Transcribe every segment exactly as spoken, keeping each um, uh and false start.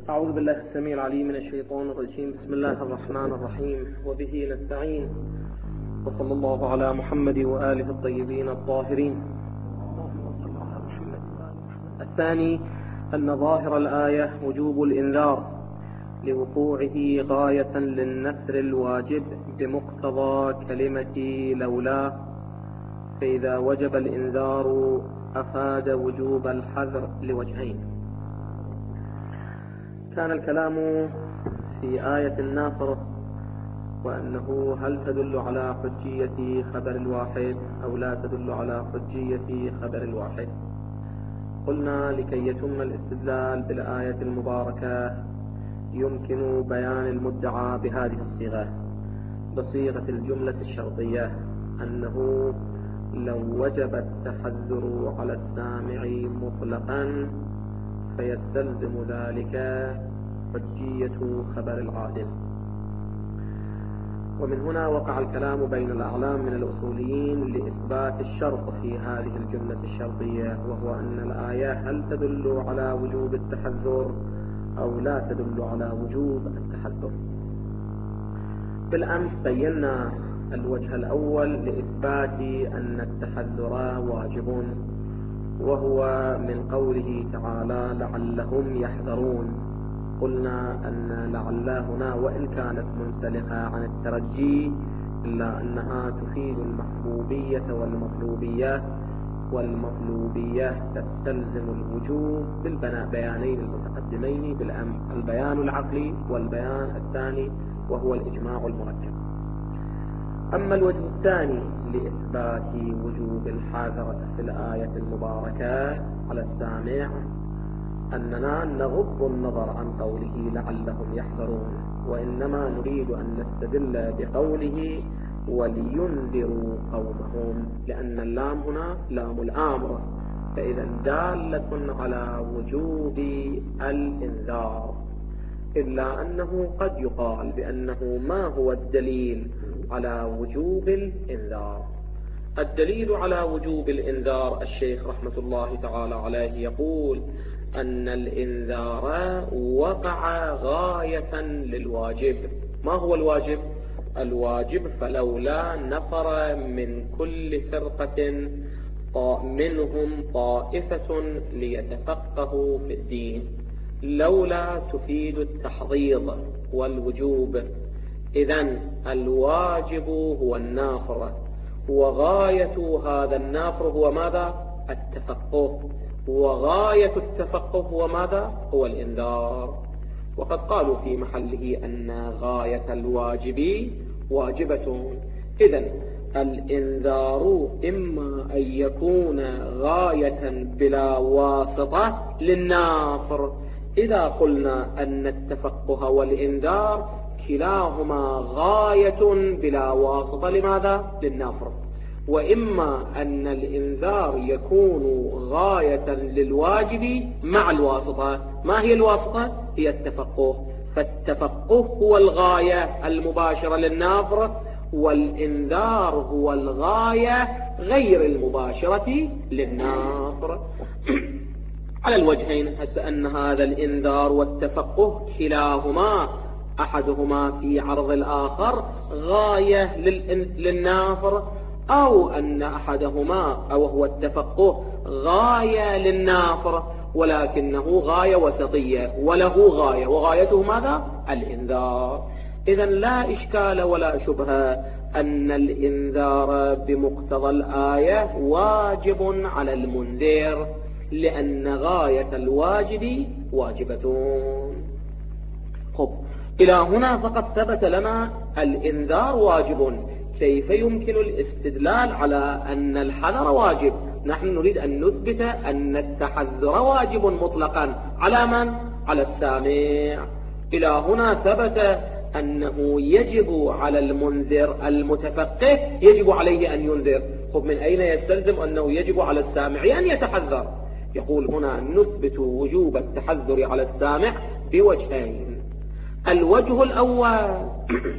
أعوذ بالله السميع العليم من الشيطان الرجيم. بسم الله الرحمن الرحيم، وبه نستعين، وصلى الله على محمد وآله الطيبين الطاهرين. الثاني أن ظاهر الآية وجوب الإنذار لوقوعه غاية للنثر الواجب بمقتضى كلمة لولا، فإذا وجب الإنذار أفاد وجوب الحذر لوجهين. كان الكلام في آية الناصر وأنه هل تدل على حجية خبر الواحد أو لا تدل على حجية خبر الواحد. قلنا لكي يتم الاستدلال بالآية المباركة يمكن بيان المدعى بهذه الصيغة بصيغة الجملة الشرطية، أنه لو وجب التحذر على السامع مطلقا فيستلزم ذلك حجية خبر العادل. ومن هنا وقع الكلام بين الأعلام من الأصوليين لإثبات الشرط في هذه الجملة الشرطية، وهو أن الآية هل تدل على وجوب التحذر أو لا تدل على وجوب التحذر. بالأمس بينا الوجه الأول لإثبات أن التحذر واجب، وهو من قوله تعالى لعلهم يحذرون. قلنا أن لعل هنا وإن كانت منسلخة عن الترجي إلا أنها تفيد المحبوبية والمطلوبية، والمطلوبية تستلزم الوجوب بالبيانين المتقدمين بالأمس، البيان العقلي والبيان الثاني وهو الإجماع المركب. أما الوجه الثاني لإثبات وجوب الحذر في الآية المباركة على السامع أننا نغض النظر عن قوله لعلهم يحذرون، وإنما نريد أن نستدل بقوله ولينذروا قومهم، لأن اللام هنا لام الأمر، فإذا دالة على وجوب الإنذار، إلا أنه قد يقال بأنه ما هو الدليل على وجوب الإنذار. الدليل على وجوب الإنذار الشيخ رحمة الله تعالى عليه يقول أن الإنذار وقع غاية للواجب. ما هو الواجب؟ الواجب فلولا نفر من كل فرقة منهم طائفة ليتفقهوا في الدين. لولا تفيد التحضيض والوجوب، إذن الواجب هو النافر، وغاية هذا النافر هو ماذا؟ التفقه، وغاية التفقه هو ماذا؟ هو الإنذار. وقد قالوا في محله أن غاية الواجب واجبة. إذن الإنذار إما أن يكون غاية بلا واسطة للنافر. إذا قلنا أن التفقه والإنذار كلاهما غاية بلا واسطة لماذا؟ للنافر. وإما أن الإنذار يكون غاية للواجب مع الواسطة. ما هي الواسطة؟ هي التفقه، فالتفقه هو الغاية المباشرة للنافر، والإنذار هو الغاية غير المباشرة للنافر. على الوجهين، هسه أن هذا الإنذار والتفقه كلاهما أحدهما في عرض الآخر غاية للنافر، أو أن أحدهما أو هو التفقه غاية للنافر ولكنه غاية وسطية، وله غاية وغايته ماذا؟ الإنذار. إذن لا إشكال ولا شبهة أن الإنذار بمقتضى الآية واجب على المنذر، لأن غاية الواجب واجبتون. خب، إلى هنا فقد ثبت لنا الإنذار واجب. كيف يمكن الاستدلال على أن الحذر واجب؟ نحن نريد أن نثبت أن التحذر واجب مطلقا على من؟ على السامع. إلى هنا ثبت أنه يجب على المنذر المتفقه يجب عليه أن ينذر. خب، من أين يستلزم أنه يجب على السامع أن يتحذر؟ يقول هنا نثبت وجوب التحذر على السامع بوجهين. الوجه الأول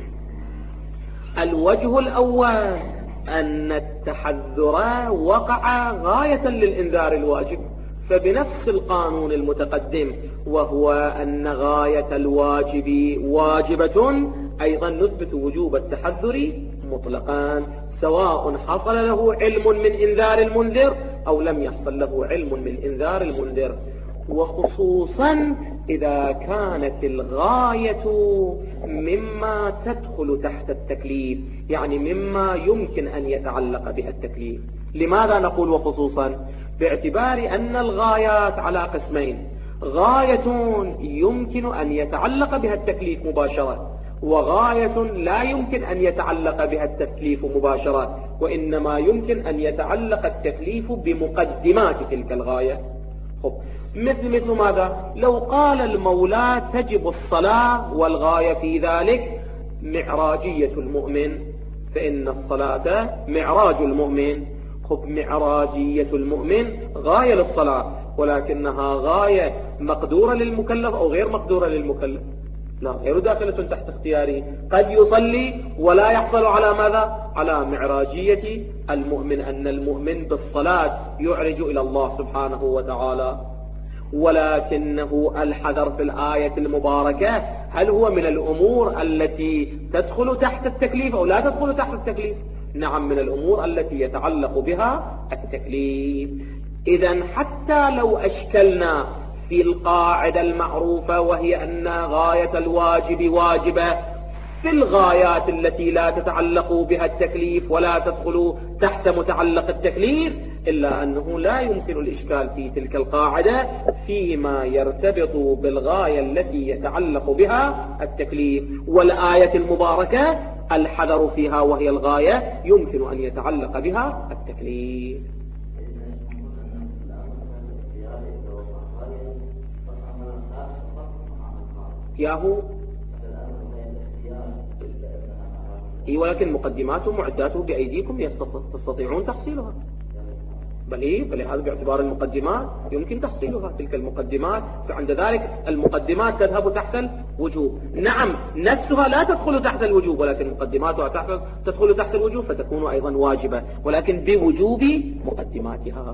الوجه الأول أن التحذر وقع غاية للإنذار الواجب، فبنفس القانون المتقدم، وهو أن غاية الواجب واجبة، أيضا نثبت وجوب التحذر مطلقا، سواء حصل له علم من إنذار المنذر أو لم يحصل له علم من إنذار المنذر، وخصوصا إذا كانت الغاية مما تدخل تحت التكليف، يعني مما يمكن أن يتعلق بها التكليف. لماذا نقول وخصوصا؟ باعتبار أن الغايات على قسمين: غاية يمكن أن يتعلق بها التكليف مباشرة، وغاية لا يمكن أن يتعلق بها التكليف مباشرة، وإنما يمكن أن يتعلق التكليف بمقدمات تلك الغاية. خب، مثل مثل ماذا؟ لو قال المولى تجب الصلاة والغاية في ذلك معراجية المؤمن، فإن الصلاة معراج المؤمن. خب، معراجية المؤمن غاية للصلاة، ولكنها غاية مقدورة للمكلف أو غير مقدورة للمكلف؟ لا، غير داخلة تحت اختياره، قد يصلي ولا يحصل على ماذا؟ على معراجية المؤمن، أن المؤمن بالصلاة يعرج إلى الله سبحانه وتعالى. ولكنه الحذر في الآية المباركة، هل هو من الأمور التي تدخل تحت التكليف أو لا تدخل تحت التكليف؟ نعم، من الأمور التي يتعلق بها التكليف. إذن حتى لو أشكلنا في القاعدة المعروفة، وهي أن غاية الواجب واجبة، في الغايات التي لا تتعلق بها التكليف ولا تدخل تحت متعلق التكليف، إلا أنه لا يمكن الإشكال في تلك القاعدة فيما يرتبط بالغاية التي يتعلق بها التكليف. والآية المباركة الحذر فيها، وهي الغاية يمكن أن يتعلق بها التكليف. ياهو إيه، ولكن مقدماته معداته بأيديكم، تستطيعون تحصيلها. بل إيه، بل هذا باعتبار المقدمات يمكن تحصيلها، تلك المقدمات، فعند ذلك المقدمات تذهب تحت الوجوب. نعم، نفسها لا تدخل تحت الوجوب، ولكن مقدماتها تدخل تحت الوجوب، فتكون أيضا واجبة، ولكن بوجوب مقدماتها.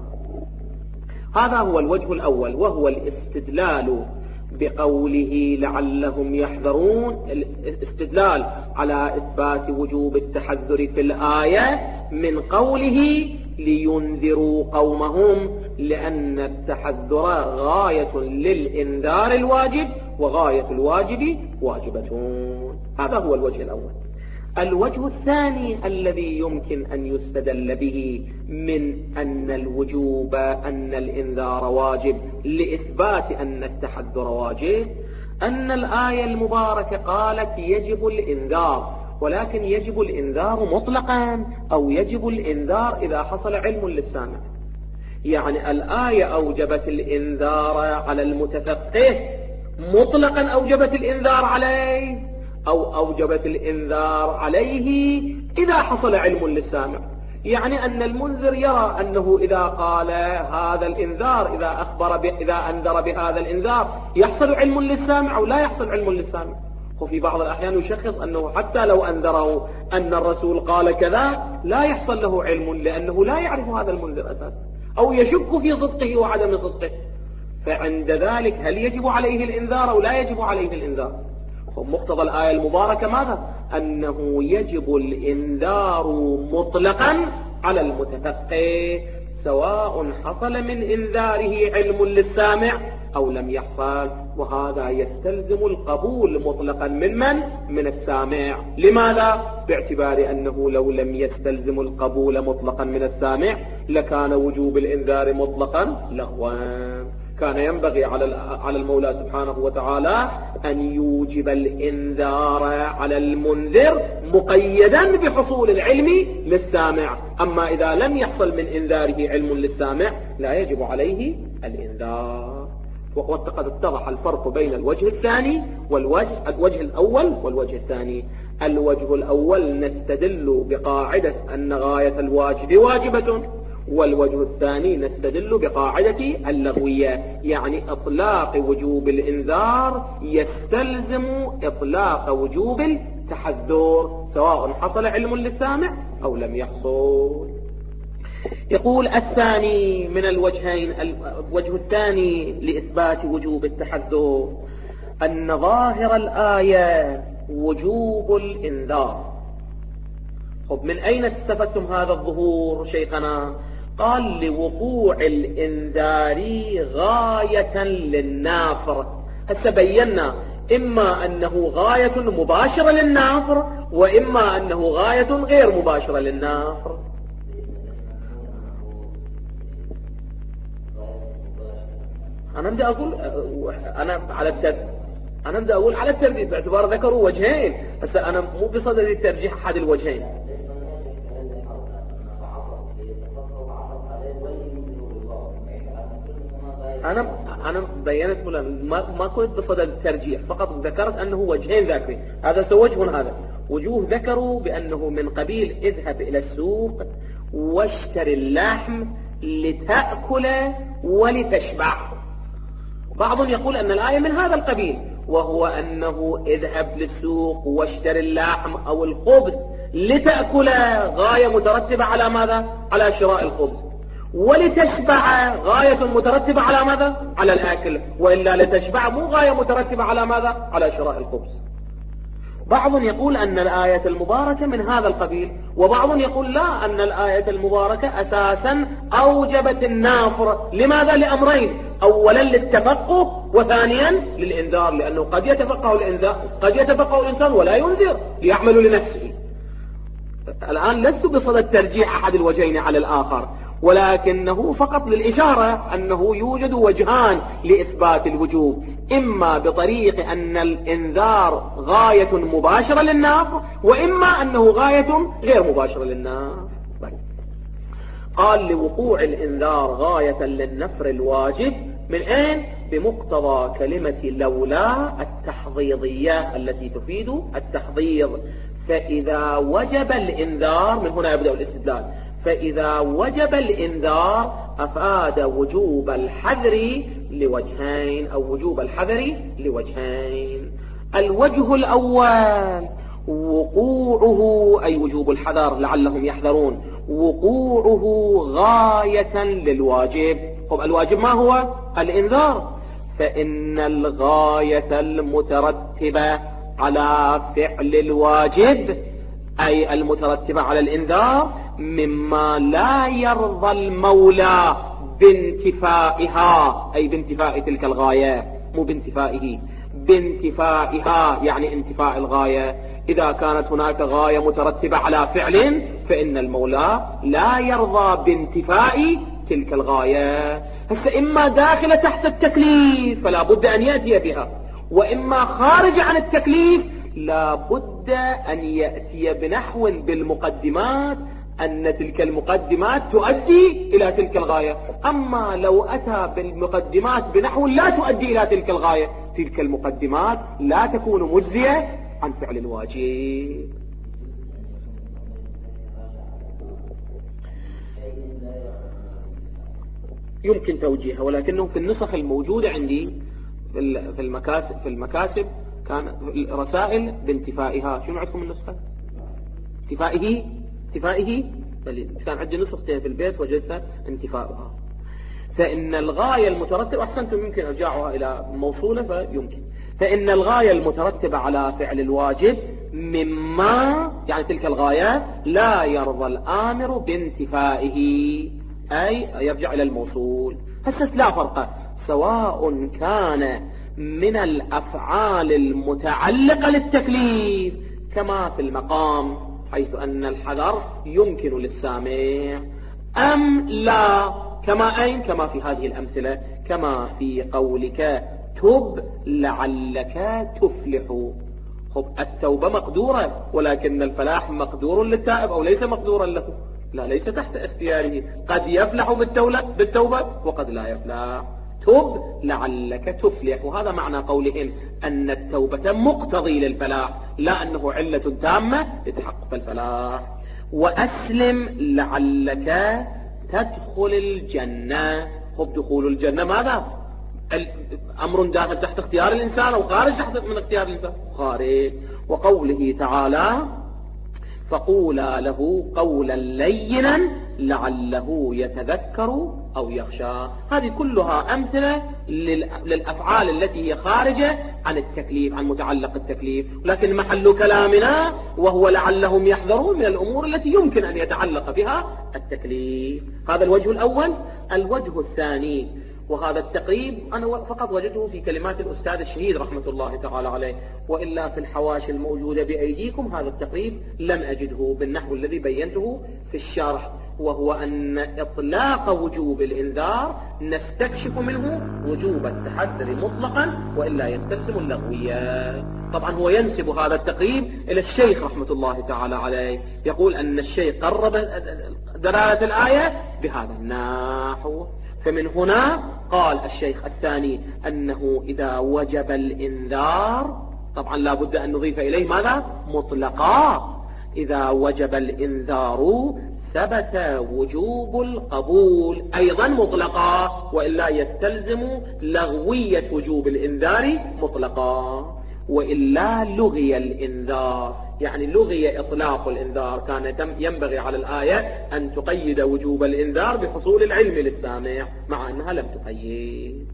هذا هو الوجه الأول، وهو الاستدلال بقوله لعلهم يحذرون، الاستدلال على إثبات وجوب التحذر في الآية من قوله لينذروا قومهم، لأن التحذر غاية للإنذار الواجب، وغاية الواجب واجبتون. هذا هو الوجه الأول. الوجه الثاني الذي يمكن أن يستدل به من أن الوجوب أن الإنذار واجب لإثبات أن التحذر واجب، أن الآية المباركة قالت يجب الإنذار، ولكن يجب الإنذار مطلقا أو يجب الإنذار إذا حصل علم للسامع. يعني الآية أوجبت الإنذار على المتفقه مطلقا، أوجبت الإنذار عليه، أو أوجبت الإنذار عليه إذا حصل علم للسامع. يعني أن المنذر يرى أنه إذا قال هذا الإنذار، إذا أخبر ب... إذا أنذر بهذا الإنذار يحصل علم للسامع أو لا يحصل علم للسامع. وفي بعض الأحيان يشخص أنه حتى لو أنذره أن الرسول قال كذا لا يحصل له علم، لأنه لا يعرف هذا المنذر أساسا، أو يشك في صدقه وعدم صدقه. فعند ذلك هل يجب عليه الإنذار أو لا يجب عليه الإنذار؟ مقتضى الآية المباركة ماذا؟ أنه يجب الإنذار مطلقا على المتفقه، سواء حصل من إنذاره علم للسامع أو لم يحصل. وهذا يستلزم القبول مطلقا من من؟ من السامع. لماذا؟ باعتبار أنه لو لم يستلزم القبول مطلقا من السامع لكان وجوب الإنذار مطلقا لغوا. كان ينبغي على على المولى سبحانه وتعالى أن يوجب الإنذار على المنذر مقيدا بحصول العلم للسامع. أما إذا لم يحصل من إنذاره علم للسامع لا يجب عليه الإنذار. وقد اتضح الفرق بين الوجه الثاني والوجه الوجه الأول والوجه الثاني. الوجه الأول نستدل بقاعدة أن غاية الواجب واجبة، والوجه الثاني نستدل بقاعدة اللغوية، يعني إطلاق وجوب الإنذار يستلزم إطلاق وجوب التحذر، سواء حصل علم للسامع أو لم يحصل. يقول الثاني من الوجهين، الوجه الثاني لإثبات وجوب التحذر أن ظاهر الآية وجوب الإنذار. خب من أين استفدتم هذا الظهور شيخنا؟ قال لوقوع الإنذار غاية للنافر. هسه بينا إما أنه غاية مباشرة للنافر وإما أنه غاية غير مباشرة للنافر. أنا بدي أقول أنا على الترتيب أنا بدي أقول على الترتيب باعتبار ذكروا وجهين، بس أنا مو بصدد الترجيح أحد الوجهين. أنا أنا بينت ما ما كنت بصدد الترجيح، فقط ذكرت أنه وجهين ذاكرين، هذا وجه هذا وجوه ذكروا بأنه من قبيل اذهب إلى السوق واشتري اللحم لتأكل ولتشبع. بعض يقول أن الآية من هذا القبيل، وهو أنه اذهب للسوق واشتري اللحم أو الخبز لتأكل غاية مترتبة على ماذا؟ على شراء الخبز، ولتشبع غاية مترتبة على ماذا؟ على الأكل، وإلا لتشبع مو غاية مترتبة على ماذا؟ على شراء الخبز. بعض يقول أن الآية المباركة من هذا القبيل، وبعض يقول لا، أن الآية المباركة أساسا أوجبت النافر. لماذا؟ لأمرين: أولا للتفقه، وثانيا للإنذار، لأنه قد يتفقه الإنذار قد يتفقه الإنسان ولا ينذر ليعمل لنفسه. الآن لست بصدد ترجيح أحد الوجهين على الآخر، ولكنه فقط للإشارة أنه يوجد وجهان لإثبات الوجوب، إما بطريق أن الإنذار غاية مباشرة للنافر، وإما أنه غاية غير مباشرة للنافر. قال لوقوع الإنذار غاية للنفر الواجب من أين؟ بمقتضى كلمة لولا التحضيضية التي تفيد التحضيض. فإذا وجب الإنذار، من هنا يبدأ الاستدلال، فإذا وجب الإنذار أفاد وجوب الحذر لوجهين، أو وجوب الحذر لوجهين. الوجه الأول وقوعه، أي وجوب الحذر لعلهم يحذرون، وقوعه غاية للواجب. طب الواجب ما هو؟ الإنذار. فإن الغاية المترتبة على فعل الواجب، أي المترتبة على الإنذار، مما لا يرضى المولى بانتفائها، أي بانتفاء تلك الغاية، مو بانتفائه، بانتفائها يعني انتفاء الغاية. إذا كانت هناك غاية مترتبة على فعل فإن المولى لا يرضى بانتفاء تلك الغاية. هسه إما داخلة تحت التكليف فلا بد أن يأتي بها، وإما خارج عن التكليف لا بد أن يأتي بنحو بالمقدمات أن تلك المقدمات تؤدي إلى تلك الغاية. أما لو أتى بالمقدمات بنحو لا تؤدي إلى تلك الغاية، تلك المقدمات لا تكون مجزية عن فعل الواجب. يمكن توجيهها، ولكنه في النسخ الموجودة عندي في المكاسب في المكاسب كان رسائل بانتفائها. شنو عندكم النسخة؟ انتفائه انتفائه بل كان عندي نسختين في البيت وجدتها انتفاؤها. فإن الغاية المترتبة، أحسنتم يمكن أرجعها إلى موصولة فيمكن، فإن الغاية المترتبة على فعل الواجب مما يعني تلك الغاية لا يرضى الآمر بانتفائه، أي يرجع إلى الموصول. هسه لا فرق، سواء كان من الأفعال المتعلقة للتكليف كما في المقام حيث أن الحذر يمكن للسامع، أم لا، كما أين؟ كما في هذه الأمثلة، كما في قولك تب لعلك تفلح. خب التوبة مقدورة، ولكن الفلاح مقدور للتائب أو ليس مقدورا له؟ لا، ليس تحت اختياره، قد يفلح بالتوبة وقد لا يفلح. تب لعلك تفلح، وهذا معنى قولهم أن التوبة مقتضي للفلاح، لا أنه علة تامة لتحقق الفلاح. وأسلم لعلك تدخل الجنة. خب دخول الجنة ماذا؟ أمر داخل تحت اختيار الإنسان أو خارج تحت من اختيار الإنسان؟ خارج. وقوله تعالى فقولا له قولا لينا لعله يتذكر أو يخشى. هذه كلها أمثلة للأفعال التي هي خارجة عن التكليف، عن متعلق التكليف، لكن محل كلامنا وهو لعلهم يحذرون من الأمور التي يمكن أن يتعلق بها التكليف. هذا الوجه الأول. الوجه الثاني، وهذا التقريب أنا فقط وجدته في كلمات الأستاذ الشهيد رحمة الله تعالى عليه، وإلا في الحواشي الموجودة بأيديكم هذا التقريب لم أجده بالنحو الذي بينته في الشرح، وهو أن إطلاق وجوب الإنذار نستكشف منه وجوب التحذر مطلقا، وإلا يستلزم اللغوية. طبعا هو ينسب هذا التقريب إلى الشيخ رحمة الله تعالى عليه، يقول أن الشيخ قرب دلالة الآية بهذا النحو. فمن هنا قال الشيخ الثاني أنه إذا وجب الإنذار، طبعا لا بد أن نضيف إليه ماذا؟ مطلقا. إذا وجب الإنذار ثبت وجوب القبول أيضا مطلقا، وإلا يستلزم لغوية وجوب الإنذار مطلقا، وإلا لغي الإنذار، يعني لغي إطلاق الإنذار. كان ينبغي على الآية أن تقيد وجوب الإنذار بحصول العلم للسامع، مع أنها لم تقيد.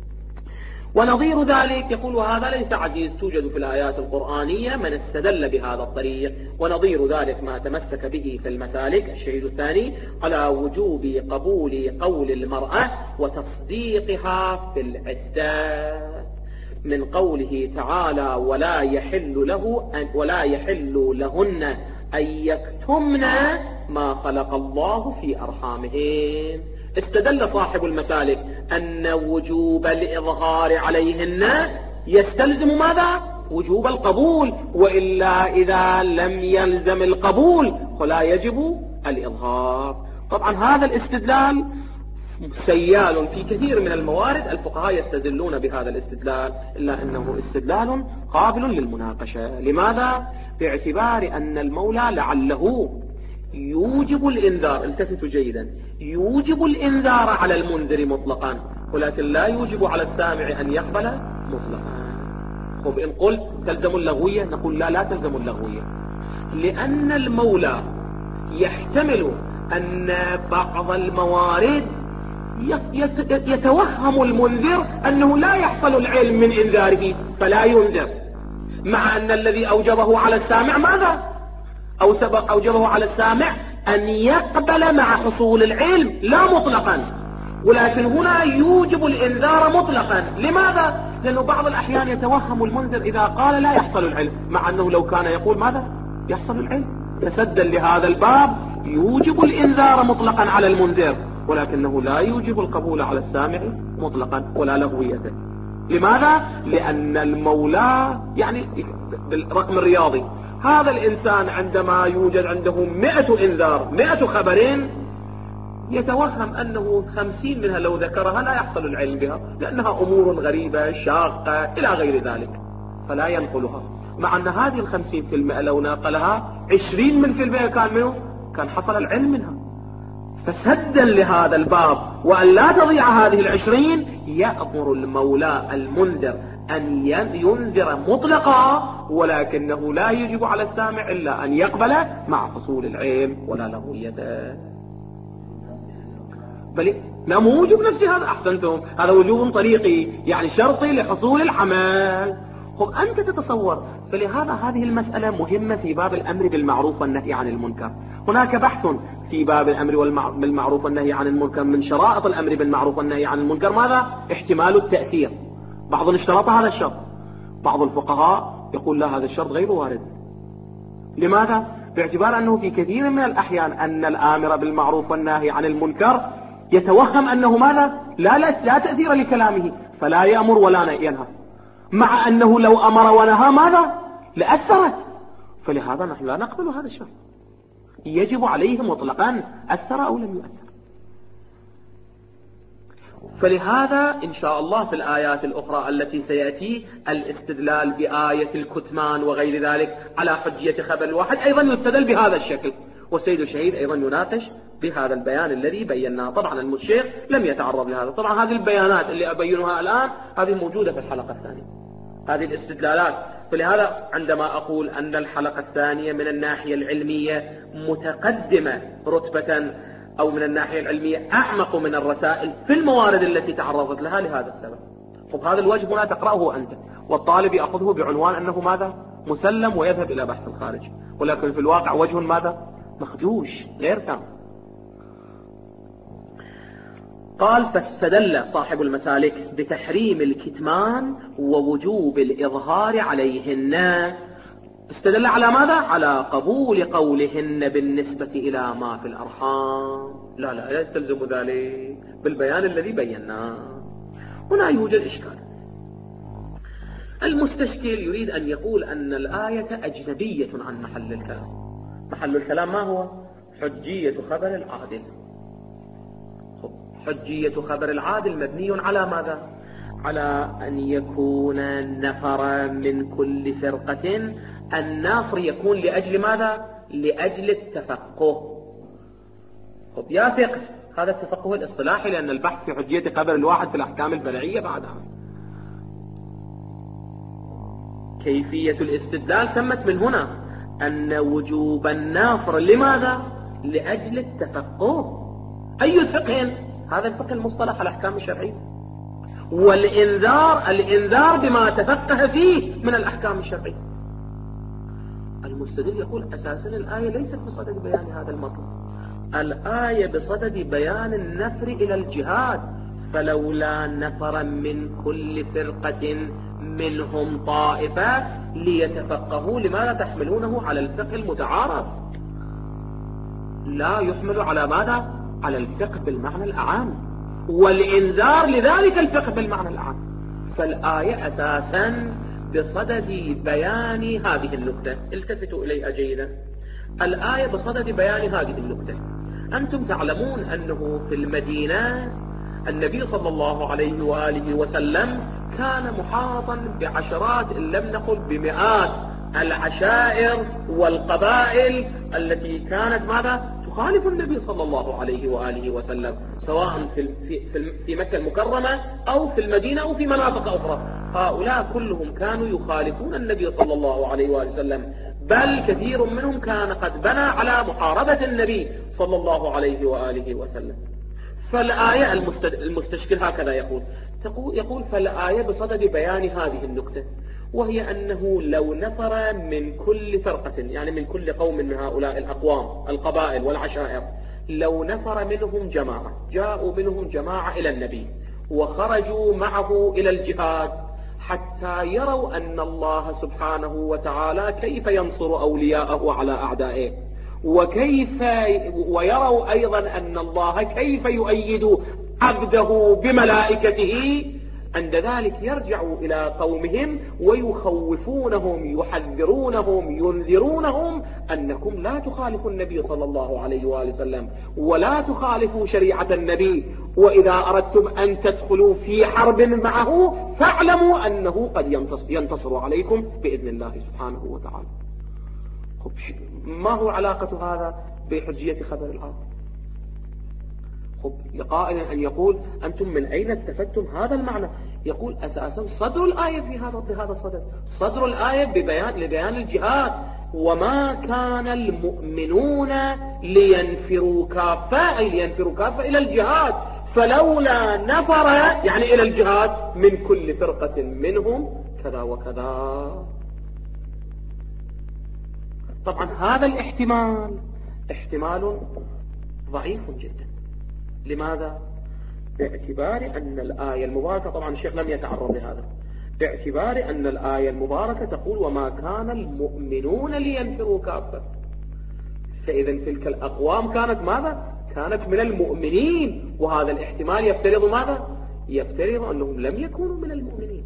ونظير ذلك يقول وهذا ليس عزيز، توجد في الآيات القرآنية من استدل بهذا الطريق. ونظير ذلك ما تمسك به في المسالك الشهيد الثاني على وجوب قبول قول المرأة وتصديقها في العدة، من قوله تعالى ولا يحل له أن ولا يحل لهن أن يكتمن ما خلق الله في أرحامهن. استدل صاحب المسالك أن وجوب الإظهار عليهن يستلزم ماذا؟ وجوب القبول، وإلا إذا لم يلزم القبول فلا يجب الإظهار. طبعا هذا الاستدلال سيال في كثير من الموارد، الفقهاء يستدلون بهذا الاستدلال، إلا أنه استدلال قابل للمناقشة. لماذا؟ باعتبار أن المولى لعله يوجب الإنذار، التفتوا جيدا، يوجب الإنذار على المنذر مطلقا، ولكن لا يوجب على السامع أن يقبل مطلقا. خب إن قلت تلزم اللغوية، نقول لا لا تلزم اللغوية، لأن المولى يحتمل أن بعض الموارد يتوهم المنذر أنه لا يحصل العلم من إنذاره فلا ينذر، مع أن الذي أوجبه على السامع ماذا؟ أو سبق أوجبه على السامع أن يقبل مع حصول العلم لا مطلقا، ولكن هنا يوجب الإنذار مطلقا. لماذا؟ لأنه بعض الأحيان يتوهم المنذر إذا قال لا يحصل العلم، مع أنه لو كان يقول ماذا؟ يحصل العلم. فسدا لهذا الباب يوجب الإنذار مطلقا على المنذر، ولكنه لا يوجب القبول على السامع مطلقا ولا لغويته. لماذا؟ لأن المولى يعني بالرقم الرياضي، هذا الإنسان عندما يوجد عنده مئة إنذار، مئة خبرين، يتوهم أنه خمسين منها لو ذكرها لا يحصل العلم بها، لأنها أمور غريبة شاقة إلى غير ذلك، فلا ينقلها. مع أن هذه الخمسين في المئة لو ناقلها عشرين من في المئة كان منه كان حصل العلم منها. فسدا لهذا الباب وأن لا تضيع هذه العشرين، يأمر المولى المنذر أن ينذر مطلقا، ولكنه لا يجب على السامع إلا أن يقبل مع حصول العلم ولا لغويته. بل لا موجب نفسي، هذا أحسنتم، هذا وجوب طريقي يعني شرطي لحصول العمل. خب أنت تتصور، فلهذا هذه المسألة مهمة في باب الأمر بالمعروف والنهي عن المنكر. هناك بحث في باب الأمر بالمعروف والنهي عن المنكر، من شرائط الأمر بالمعروف والنهي عن المنكر ماذا؟ احتمال التأثير. بعض اشترط هذا الشرط، بعض الفقهاء يقول لا هذا الشرط غير وارد. لماذا؟ باعتبار أنه في كثير من الأحيان أن الآمر بالمعروف والنهي عن المنكر يتوهم أنه ماذا؟ لا, لا, لا تأثير لكلامه فلا يأمر ولا ينهى، مع أنه لو أمر ونهى ماذا؟ لأثرت. فلهذا نحن لا نقبل هذا الشرط، يجب عليه مطلقا أثر أو لم يؤثر. فلهذا إن شاء الله في الآيات الأخرى التي سيأتي الاستدلال بآية الكتمان وغير ذلك على حجية خبر الواحد أيضا يستدل بهذا الشكل، والسيد الشهيد أيضا يناقش بهذا البيان الذي بيناه. طبعا الشيخ لم يتعرض لهذا، طبعا هذه البيانات اللي أبينها الآن هذه موجودة في الحلقة الثانية، هذه الاستدلالات فلهذا عندما أقول أن الحلقة الثانية من الناحية العلمية متقدمة رتبة أو من الناحية العلمية أعمق من الرسائل في الموارد التي تعرضت لها لهذا السبب. طب هذا الوجه هنا تقرأه أنت، والطالب يأخذه بعنوان أنه ماذا؟ مسلم ويذهب إلى بحث الخارج، ولكن في الواقع وجه ماذا؟ مخدوش غير كامل. قال فاستدل صاحب المسالك بتحريم الكتمان ووجوب الإظهار عليهن. استدل على ماذا؟ على قبول قولهن بالنسبة إلى ما في الأرحام. لا لا لا يستلزم ذلك بالبيان الذي بيناه. هنا يوجد إشكال. المستشكل يريد أن يقول أن الآية أجنبية عن محل الكلام. محل الكلام ما هو؟ حجية خبر العادل. حجية خبر العادل مبني على ماذا؟ على أن يكون نفر من كل فرقة. النفر يكون لأجل ماذا؟ لأجل التفقه. طب يا فقه، هذا التفقه الاصطلاحي، لأن البحث في حجية خبر الواحد في الأحكام البلعية بعدها. كيفية الاستدلال تمت من هنا، أن وجوب النفر لماذا؟ لأجل التفقه. أي فقه؟ هذا الفقه المصطلح الأحكام الشرعية، والإنذار الإنذار بما تفقه فيه من الأحكام الشرعية. المستدل يقول أساسا الآية ليست بصدد بيان هذا المطلب، الآية بصدد بيان النفر إلى الجهاد. فلولا نفر من كل فرقة منهم طائفة ليتفقهوا، لماذا تحملونه على الفقه المتعارف؟ لا يحمل على ماذا؟ على الفقه بالمعنى الأعام، والإنذار لذلك الفقه بالمعنى الأعام. فالآية أساسا بصدد بيان هذه النقطة. التفتوا إليها جيدا. الآية بصدد بيان هذه النقطة. أنتم تعلمون أنه في المدينة النبي صلى الله عليه وآله وسلم كان محاطا بعشرات إن لم نقل بمئات العشائر والقبائل التي كانت ماذا؟ تخالف النبي صلى الله عليه وآله وسلم، سواء في في في مكة المكرمة أو في المدينة أو في مناطق أخرى. هؤلاء كلهم كانوا يخالفون النبي صلى الله عليه وآله وسلم، بل كثير منهم كان قد بنى على محاربة النبي صلى الله عليه وآله وسلم. فالآية المستشكل هكذا يقول يقول فالآية بصدد بيان هذه النقطة، وهي أنه لو نفر من كل فرقة، يعني من كل قوم من هؤلاء الأقوام القبائل والعشائر، لو نفر منهم جماعة، جاءوا منهم جماعة إلى النبي وخرجوا معه إلى الجهاد حتى يروا أن الله سبحانه وتعالى كيف ينصر أولياءه على أعدائه، وكيف ويروا أيضا أن الله كيف يؤيد عبده بملائكته، عند ذلك يرجعوا إلى قومهم ويخوفونهم يحذرونهم ينذرونهم أنكم لا تخالفوا النبي صلى الله عليه وآله وسلم ولا تخالفوا شريعة النبي، وإذا أردتم أن تدخلوا في حرب معه فاعلموا أنه قد ينتصر عليكم بإذن الله سبحانه وتعالى. ما هو علاقة هذا بحجية خبر الآية؟ خب لقائل أن يقول أنتم من أين استفدتم هذا المعنى؟ يقول أساسا صدر الآية في هذا بهذا الصدد، صدر الآية ببيان لبيان الجهاد، وما كان المؤمنون لينفروا كافة، أي لينفروا كافة إلى الجهاد، فلولا نفر يعني إلى الجهاد من كل فرقة منهم كذا وكذا. طبعا هذا الاحتمال احتمال ضعيف جدا. لماذا؟ باعتبار أن الآية المباركة، طبعا الشيخ لم يتعرض لهذا، باعتبار أن الآية المباركة تقول وما كان المؤمنون لينفروا كافة، فإذا تلك الأقوام كانت ماذا؟ كانت من المؤمنين، وهذا الاحتمال يفترض ماذا؟ يفترض أنهم لم يكونوا من المؤمنين.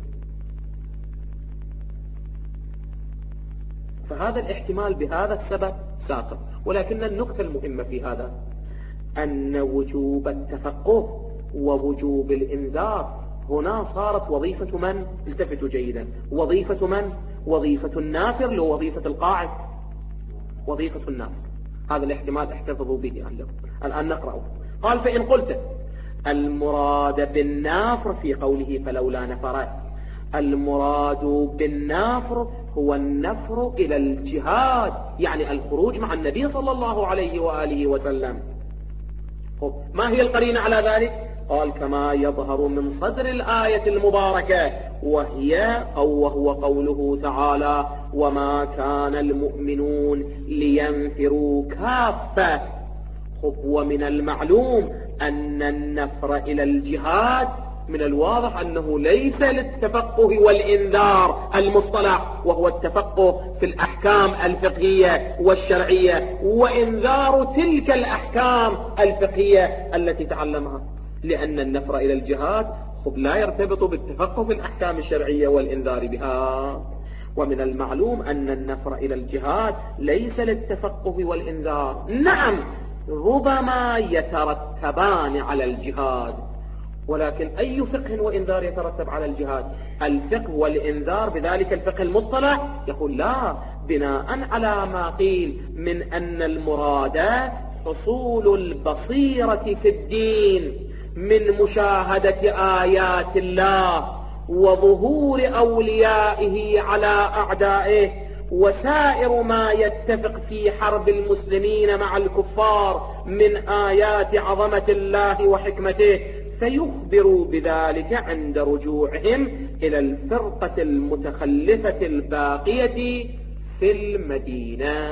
فهذا الاحتمال بهذا السبب ساقط. ولكن النقطة المهمة في هذا أن وجوب التفقه ووجوب الإنذار هنا صارت وظيفة من؟ التفتوا جيدا، وظيفة من؟ وظيفة النافر لو وظيفة القاعد، وظيفة النافر. هذا الاحتمال احتفظوا به عندكم. الآن نقرأه. قال فإن قلت المراد بالنافر في قوله فلولا نفر المراد بالنفر هو النفر إلى الجهاد، يعني الخروج مع النبي صلى الله عليه وآله وسلم. ما هي القرينة على ذلك؟ قال كما يظهر من صدر الآية المباركة، وهي أو وهو قوله تعالى وما كان المؤمنون لينفروا كافة. ومن المعلوم أن النفر إلى الجهاد من الواضح أنه ليس للتفقه والإنذار المصطلح، وهو التفقه في الأحكام الفقهية والشرعية وإنذار تلك الأحكام الفقهية التي تعلمها، لأن النفر إلى الجهاد خب لا يرتبط بالتفقه في الأحكام الشرعية والإنذار بها. ومن المعلوم أن النفر إلى الجهاد ليس للتفقه والإنذار. نعم ربما يترتبان على الجهاد، ولكن أي فقه وإنذار يترتب على الجهاد؟ الفقه والإنذار بذلك الفقه المصطلح يقول لا، بناء على ما قيل من أن المرادات حصول البصيرة في الدين من مشاهدة آيات الله وظهور أوليائه على أعدائه وسائر ما يتفق في حرب المسلمين مع الكفار من آيات عظمة الله وحكمته، فيخبروا بذلك عند رجوعهم إلى الفرقة المتخلفة الباقية في المدينة.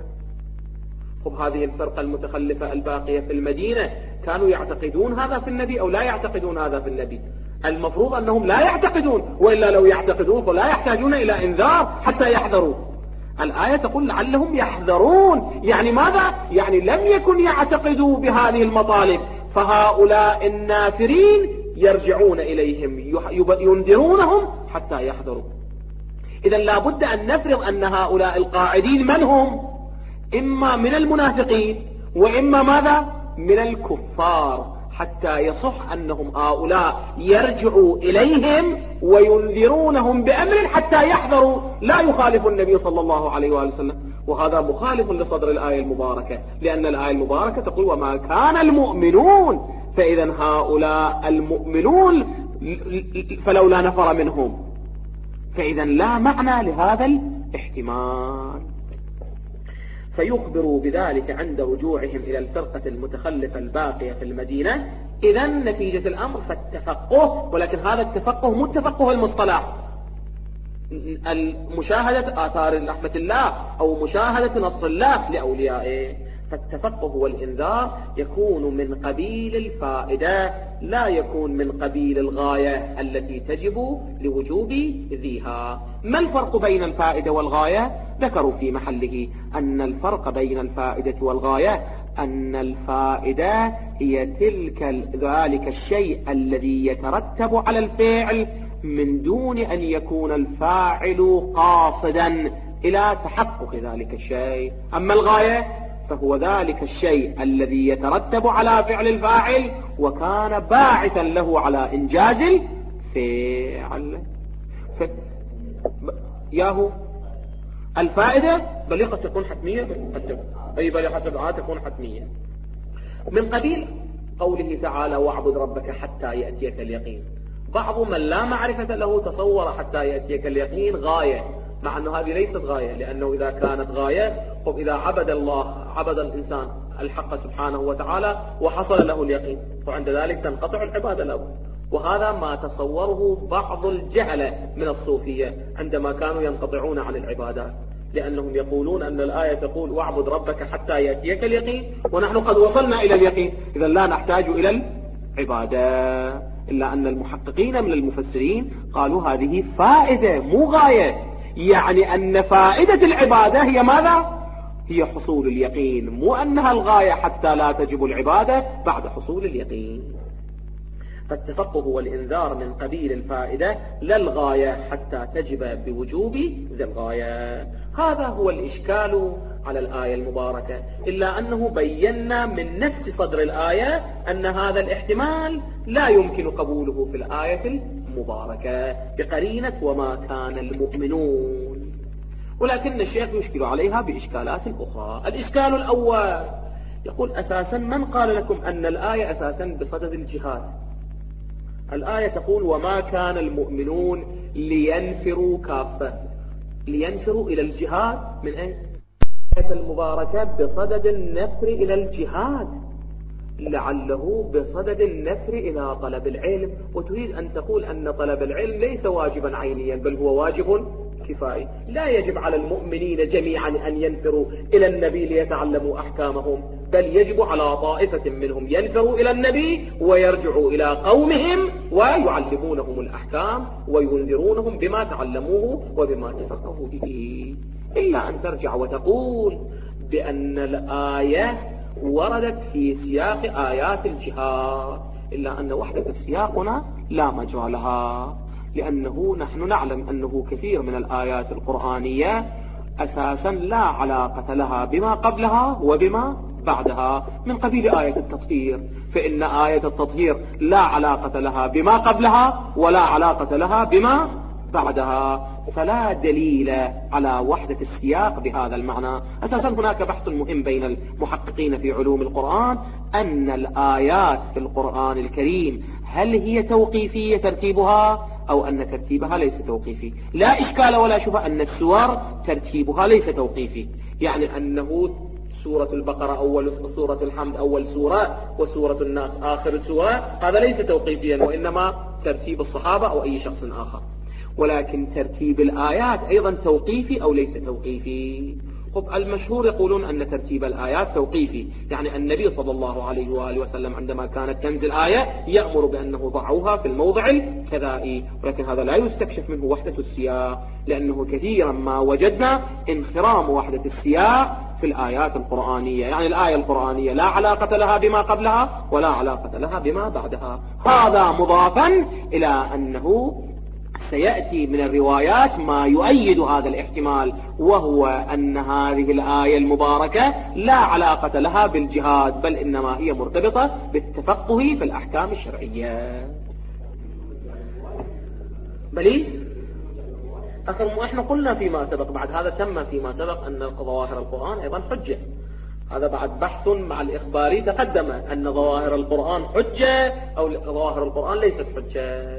خب هذه الفرقة المتخلفة الباقية في المدينة كانوا يعتقدون هذا في النبي أو لا يعتقدون هذا في النبي؟ المفروض أنهم لا يعتقدون، وإلا لو يعتقدون فلا يحتاجون إلى إنذار حتى يحذروا. الآية تقول لعلهم يحذرون، يعني ماذا؟ يعني لم يكن يعتقدوا بهذه المطالب، فهؤلاء النافرين يرجعون إليهم ينذرونهم حتى يحذروا. إذن لا بد أن نفرض أن هؤلاء القاعدين من هم؟ إما من المنافقين وإما ماذا؟ من الكفار، حتى يصح أنهم هؤلاء يرجعوا إليهم وينذرونهم بأمر حتى يحذروا لا يخالف النبي صلى الله عليه وآله وسلم. وهذا مخالف لصدر الآية المباركة، لأن الآية المباركة تقول وما كان المؤمنون، فإذا هؤلاء المؤمنون فلولا نفر منهم، فإذا لا معنى لهذا الاحتمال. فيخبروا بذلك عند رجوعهم إلى الفرقة المتخلفة الباقية في المدينة. إذا نتيجة الأمر فالتفقه، ولكن هذا التفقه مو التفقه المصطلح، مشاهدة آثار رحمة الله أو مشاهدة نصر الله لأوليائه. فالتفقه والإنذار يكون من قبيل الفائدة، لا يكون من قبيل الغاية التي تجب لوجوب ذيها. ما الفرق بين الفائدة والغاية؟ ذكروا في محله أن الفرق بين الفائدة والغاية أن الفائدة هي تلك ذلك الشيء الذي يترتب على الفعل من دون أن يكون الفاعل قاصدا إلى تحقق ذلك الشيء. أما الغاية فهو ذلك الشيء الذي يترتب على فعل الفاعل وكان باعثا له على إنجاز الفعل. ف... ياهو الفائدة بل قد تكون حتمية، بل أي بل حسب الآية تكون حتمية من قبيل قوله تعالى واعبد ربك حتى يأتيك اليقين. بعض من لا معرفة له تصور حتى يأتيك اليقين غاية، مع أنه هذه ليست غاية، لأنه إذا كانت غاية طب إذا عبد الله عبد الإنسان الحق سبحانه وتعالى وحصل له اليقين، وعند ذلك تنقطع العبادة له. وهذا ما تصوره بعض الجهلة من الصوفية عندما كانوا ينقطعون عن العبادات، لأنهم يقولون أن الآية تقول واعبد ربك حتى يأتيك اليقين، ونحن قد وصلنا إلى اليقين، إذا لا نحتاج إلى العبادة. إلا أن المحققين من المفسرين قالوا هذه فائدة مو غاية، يعني أن فائدة العبادة هي ماذا؟ هي حصول اليقين، مو أنها الغاية حتى لا تجب العبادة بعد حصول اليقين. فالتفقه والإنذار من قبيل الفائدة لا الغاية حتى تجب بوجوب ذي الغاية. هذا هو الإشكال على الآية المباركة، إلا أنه بينا من نفس صدر الآية أن هذا الاحتمال لا يمكن قبوله في الآية المباركة بقرينة وما كان المؤمنون. ولكن الشيخ يشكل عليها بإشكالات أخرى. الإشكال الأول يقول أساسا من قال لكم أن الآية أساسا بصدد الجهاد؟ الآية تقول وما كان المؤمنون لينفروا كافة، لينفروا إلى الجهاد من أين؟ المباركة بصدد النفر إلى الجهاد، لعله بصدد النفر إلى طلب العلم. وتريد أن تقول أن طلب العلم ليس واجبا عينيا بل هو واجب كفائي، لا يجب على المؤمنين جميعا أن ينفروا إلى النبي ليتعلموا أحكامهم، بل يجب على طائفة منهم ينفروا إلى النبي ويرجعوا إلى قومهم ويعلمونهم الأحكام وينذرونهم بما تعلموه وبما تفقهوا به. إلا أن ترجع وتقول بأن الآية وردت في سياق آيات الجهاد، إلا أن وحدة السياقنا لا مجرى لها، لأنه نحن نعلم أنه كثير من الآيات القرآنية أساسا لا علاقة لها بما قبلها وبما بعدها، من قبيل آية التطهير، فإن آية التطهير لا علاقة لها بما قبلها ولا علاقة لها بما بعدها، فلا دليل على وحدة السياق بهذا المعنى. أساسا هناك بحث مهم بين المحققين في علوم القرآن أن الآيات في القرآن الكريم هل هي توقيفية ترتيبها أو أن ترتيبها ليس توقيفي. لا إشكال ولا شبهة أن السور ترتيبها ليس توقيفي، يعني أنه سورة البقرة أول سورة الحمد أول سورة وسورة الناس آخر سورة، هذا ليس توقيفيا وإنما ترتيب الصحابة أو أي شخص آخر. ولكن ترتيب الآيات أيضا توقيفي أو ليس توقيفي؟ خب المشهور يقولون أن ترتيب الآيات توقيفي، يعني النبي صلى الله عليه وآله وسلم عندما كانت تنزل آية يأمر بأنه ضعوها في الموضع الكذائي، ولكن هذا لا يستكشف منه وحدة السياق، لأنه كثيرا ما وجدنا انخرام وحدة السياق في الآيات القرآنية، يعني الآية القرآنية لا علاقة لها بما قبلها ولا علاقة لها بما بعدها. هذا مضافا إلى أنه سيأتي من الروايات ما يؤيد هذا الاحتمال، وهو أن هذه الآية المباركة لا علاقة لها بالجهاد بل إنما هي مرتبطة بالتفقه في الأحكام الشرعية. بلي أخر إحنا قلنا فيما سبق، بعد هذا تم فيما سبق أن ظواهر القرآن أيضا حجة، هذا بعد بحث مع الإخباري تقدم أن ظواهر القرآن حجة أو ظواهر القرآن ليست حجة.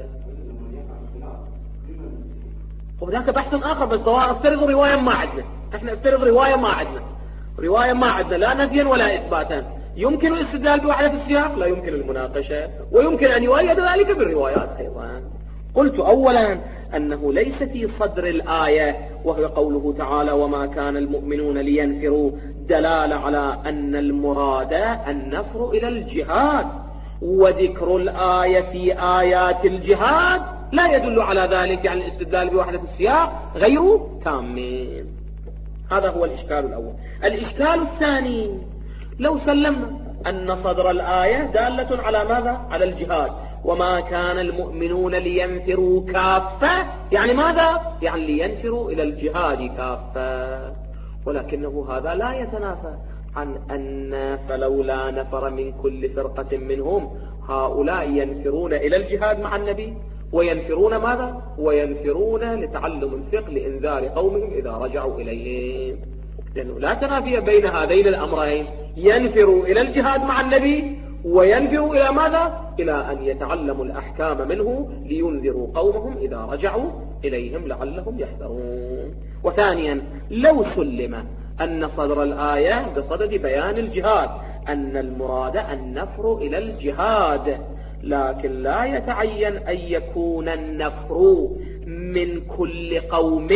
وهناك بحث آخر بس افترض رواية ما عندنا، احنا افترض رواية ما عندنا رواية ما عندنا لا نفيا ولا إثباتا، يمكن الاستدلال بوحدة السياق، لا يمكن المناقشة، ويمكن أن يؤيد ذلك بالروايات أيضا. قلت أولا أنه ليس في صدر الآية وهو قوله تعالى وما كان المؤمنون لينفروا دلالة على أن المراد النفر إلى الجهاد، وذكر الآية في آيات الجهاد لا يدل على ذلك، يعني الاستدلال بوحدة السياق غير تامين. هذا هو الإشكال الأول. الإشكال الثاني لو سلمنا أن صدر الآية دالة على ماذا؟ على الجهاد، وما كان المؤمنون لينفروا كافة، يعني ماذا؟ يعني لينفروا إلى الجهاد كافة، ولكنه هذا لا يتنافى عن أن فلولا نفر من كل فرقة منهم، هؤلاء ينفرون إلى الجهاد مع النبي وينفرون ماذا؟ وينفرون لتعلم الفقه لإنذار قومهم إذا رجعوا إليهم، لأنه لا تنافي بين هذين الأمرين، ينفروا إلى الجهاد مع النبي وينفروا إلى ماذا؟ إلى أن يتعلموا الأحكام منه لينذروا قومهم إذا رجعوا إليهم لعلهم يحذرون. وثانيا لو سلم أن صدر الآية بصدد بيان الجهاد أن المراد النفر إلى الجهاد، لكن لا يتعين أن يكون النفر من كل قوم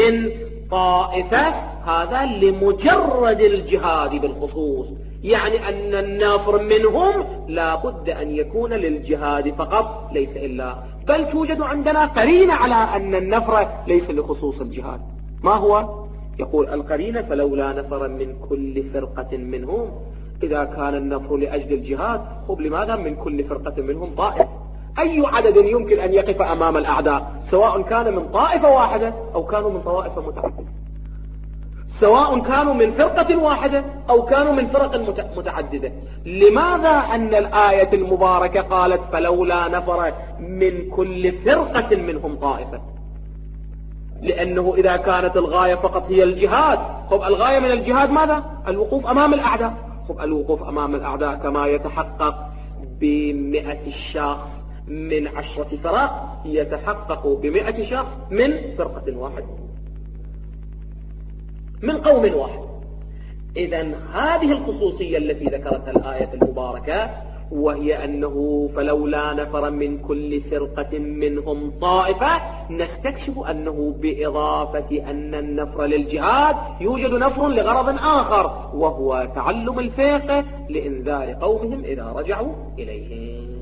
طائفة، هذا لمجرد الجهاد بالخصوص، يعني أن النافر منهم لا بد أن يكون للجهاد فقط ليس إلا، بل توجد عندنا قرينة على أن النفر ليس لخصوص الجهاد. ما هو؟ يقول القرينة فلولا نفر من كل فرقة منهم، إذا كان النفر لأجل الجهاد خب لماذا من كل فرقة منهم طائفة؟ أي عدد يمكن أن يقف أمام الأعداء، سواء كان من طائفة واحدة أو كانوا من طوائف متعددة، سواء كانوا من فرقة واحدة أو كانوا من فرق متعددة. لماذا أن الآية المباركة قالت فلولا نفر من كل فرقة منهم طائفة؟ لأنه إذا كانت الغاية فقط هي الجهاد، خب الغاية من الجهاد ماذا؟ الوقوف أمام الأعداء، خب الوقوف أمام الأعداء كما يتحقق بمئة الشخص من عشرة فرق يتحقق بمئة شخص من فرقة واحدة، من قوم واحد. إذن هذه الخصوصية التي ذكرتها الآية المباركة، وهي أنه فلولا نفر من كل فرقة منهم طائفة، نستكشف أنه بإضافة أن النفر للجهاد يوجد نفر لغرض آخر، وهو تعلم الفقه لإنذار قومهم إذا رجعوا إليهم.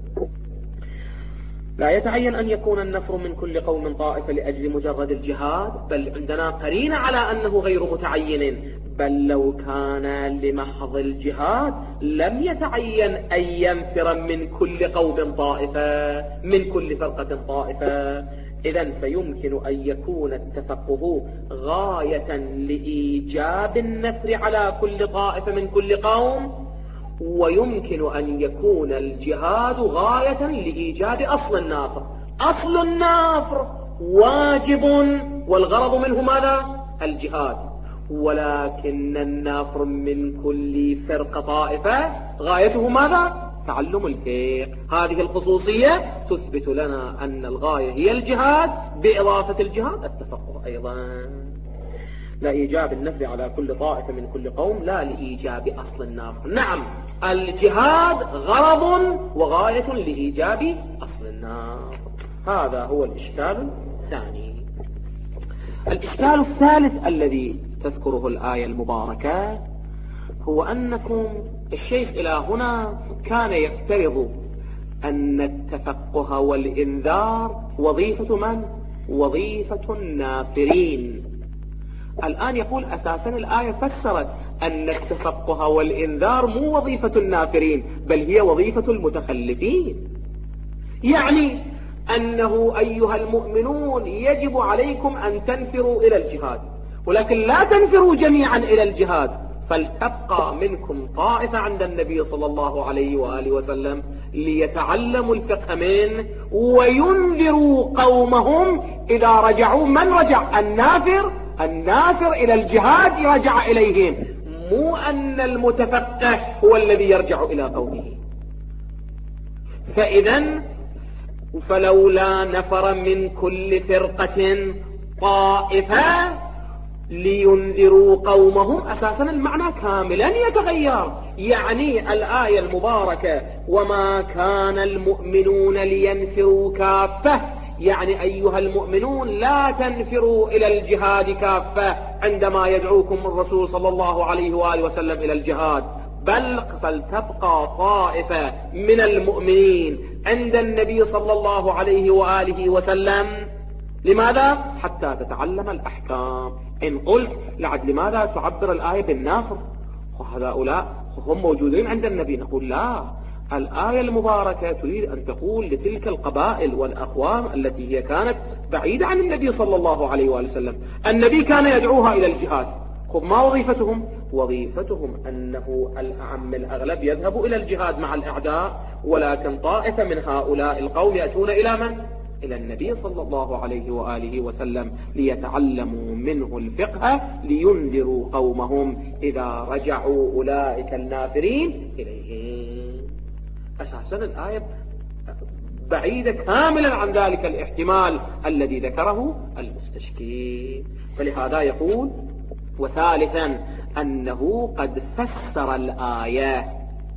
لا يتعين أن يكون النفر من كل قوم طائفة لأجل مجرد الجهاد، بل عندنا قرينة على أنه غير متعين. بل لو كان لمحض الجهاد لم يتعين أن ينفر من كل قوم طائفة، من كل فرقة طائفة. إذن فيمكن أن يكون التفقه غاية لإيجاب النفر على كل طائفة من كل قوم، ويمكن أن يكون الجهاد غاية لإيجاد أصل النافر. أصل النافر واجب والغرض منه ماذا؟ الجهاد، ولكن النافر من كل فرقة طائفة غايته ماذا؟ تعلم الفقه. هذه الخصوصية تثبت لنا أن الغاية هي الجهاد، بإضافة الجهاد التفقه أيضا. لا إيجاب النفر على كل طائفة من كل قوم، لا لإيجاب أصل النافر. نعم، الجهاد غرض وغاية لإيجاب أصل النافر. هذا هو الإشكال الثاني. الإشكال الثالث الذي تذكره الآية المباركة هو أنكم الشيخ إلى هنا كان يفترض أن التفقه والإنذار وظيفة من؟ وظيفة النافرين. الآن يقول أساسا الآية فسرت أن التفقه والإنذار مو وظيفة النافرين، بل هي وظيفة المتخلفين. يعني أنه أيها المؤمنون يجب عليكم أن تنفروا إلى الجهاد، ولكن لا تنفروا جميعا إلى الجهاد، فلتبقى منكم طائفة عند النبي صلى الله عليه وآله وسلم ليتعلموا الفقه منه وينذروا قومهم إذا رجعوا. من رجع؟ النافر. النافر إلى الجهاد رجع إليهم، مو أن المتفقه هو الذي يرجع إلى قومه. فإذا فلولا نفر من كل فرقة طائفة لينذروا قومهم، أساسا المعنى كاملا يتغير. يعني الآية المباركة وما كان المؤمنون لينفروا كافة، يعني أيها المؤمنون لا تنفروا إلى الجهاد كافة عندما يدعوكم الرسول صلى الله عليه وآله وسلم إلى الجهاد، بل فلتبقى طائفة من المؤمنين عند النبي صلى الله عليه وآله وسلم. لماذا؟ حتى تتعلم الأحكام. إن قلت لعد لماذا تعبر الآية بالنافر؟ وهؤلاء هم موجودين عند النبي. نقول لا، الآية المباركة تريد أن تقول لتلك القبائل والأقوام التي هي كانت بعيدة عن النبي صلى الله عليه وآله وسلم. النبي كان يدعوها إلى الجهاد. خب ما وظيفتهم؟ وظيفتهم أنه الأعم الأغلب يذهب إلى الجهاد مع الأعداء، ولكن طائفة من هؤلاء القوم يأتون إلى من؟ إلى النبي صلى الله عليه وآله وسلم ليتعلموا منه الفقه لينذروا قومهم إذا رجعوا أولئك النافرين إليهم. أساسا الآية بعيدة كاملا عن ذلك الاحتمال الذي ذكره المستشكي. فلهذا يقول: وثالثا أنه قد فسر الآية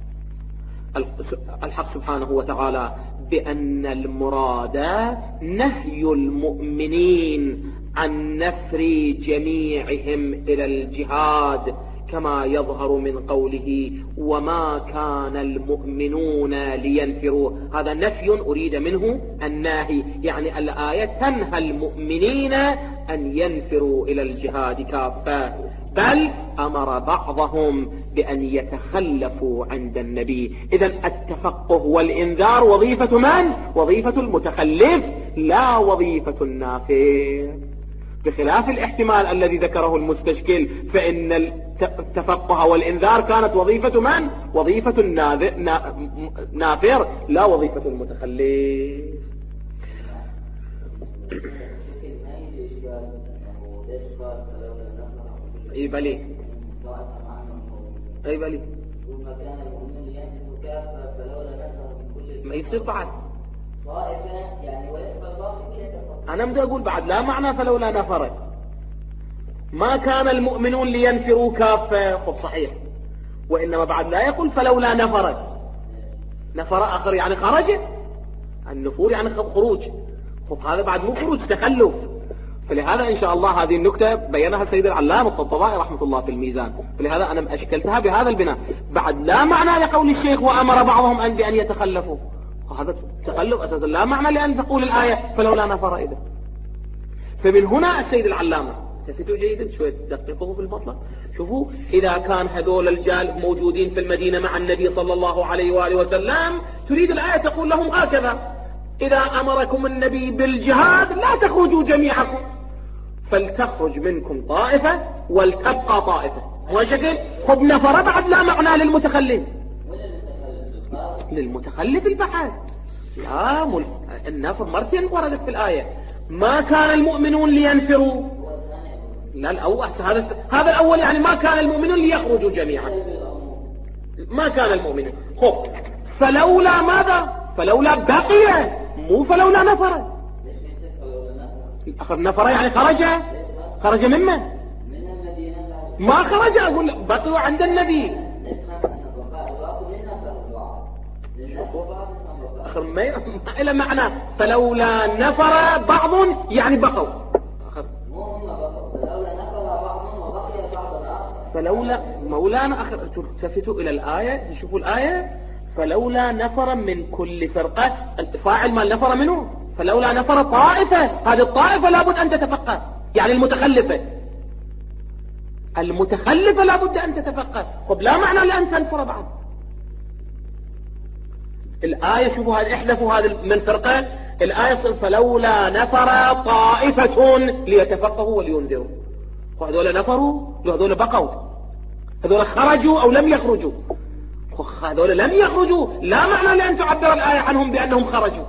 الحق سبحانه وتعالى بأن المراد نهي المؤمنين عن نفر جميعهم إلى الجهاد، كما يظهر من قوله وما كان المؤمنون لينفروا. هذا نفي أريد منه الناهي، يعني الآية تنهى المؤمنين أن ينفروا إلى الجهاد كافة، بل أمر بعضهم بأن يتخلفوا عند النبي. إذن التفقه والإنذار وظيفة من؟ وظيفة المتخلف، لا وظيفة النافر، بخلاف الاحتمال الذي ذكره المستشكل، فإن التفقه والإنذار كانت وظيفة من؟ وظيفة النافر، لا وظيفة المتخلف. اي بلي اي بلي ما يصير بعد أنا بدي أقول بعد لا معنى فلولا نفر، ما كان المؤمنون لينفروا كافة، خب صحيح، وإنما بعد لا يقول فلولا نفر، نفر آخر يعني خرج، النفور يعني خروج، خب هذا بعد مو خروج، تخلف. فلهذا إن شاء الله هذه النكتة بينها السيد العلام الطبطبائي رحمة الله في الميزان، فلهذا أنا أشكلتها بهذا البناء. بعد لا معنى لقول الشيخ وأمر بعضهم أن بأن يتخلفوا، هذا تخلف أساسا لا معنى لأن تقول الآية فلولا نفر إذا. فمن هنا السيد العلامة التفتوا جيدا شوية دققوا في المطلب، شوفوا إذا كان هذول الرجال موجودين في المدينة مع النبي صلى الله عليه وآله وسلم، تريد الآية تقول لهم هكذا: إذا أمركم النبي بالجهاد لا تخرجوا جميعكم، فلتخرج منكم طائفة ولتبقى طائفة. هو شكل خب نفر بعد لا معنى للمتخلف، للمتخلف البحث لا مل... النفر مرتين وردت في الآية، ما كان المؤمنون لينفروا، لا الأول هذا هذا الأول يعني ما كان المؤمنون ليخرجوا جميعا، ما كان المؤمنون. خب فلولا ماذا؟ فلولا بقي، مو فلولا نفر. أخذ نفر يعني خرج، خرج ممن؟ ما خرج، أقول بقوا عند النبي. أخذ ما إلى معنى فلولا نفر بعض يعني بقوا، فلولا مولانا أخر تلتفتوا إلى الآية، شوفوا الآية: فلولا نفر من كل فرقة، الفاعل ما نفر منه، فلولا نفر طائفة، هذه الطائفة لابد أن تتفقه، يعني المتخلفة، المتخلفة لابد أن تتفقه. خب لا معنى لأن تنفر بعض الآية. شوفوا هذه احذفوا هذه من فرقة، الآية فلولا نفر طائفة ليتفقهوا ولينذروا، وهذول نفروا وهذول بقوا، هذول خرجوا أو لم يخرجوا، هذول لم يخرجوا لا معنى لأن تعبر الآية عنهم بأنهم خرجوا.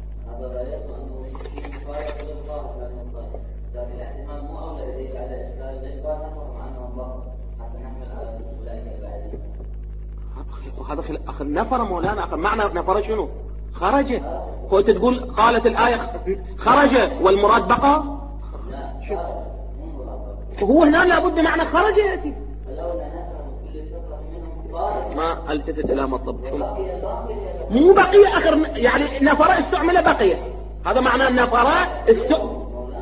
هذا في أخذ نفر مولانا، أخذ معنى نفر شنو؟ خرج. قلت تقول قالت الآية خرج والمراد بقى، وهو هنا لابد معنى خرج يأتي. ما التفت إلى مطلب شو مو بقية آخر، يعني نفر استعمل بقية، هذا معنى النفر استعمل.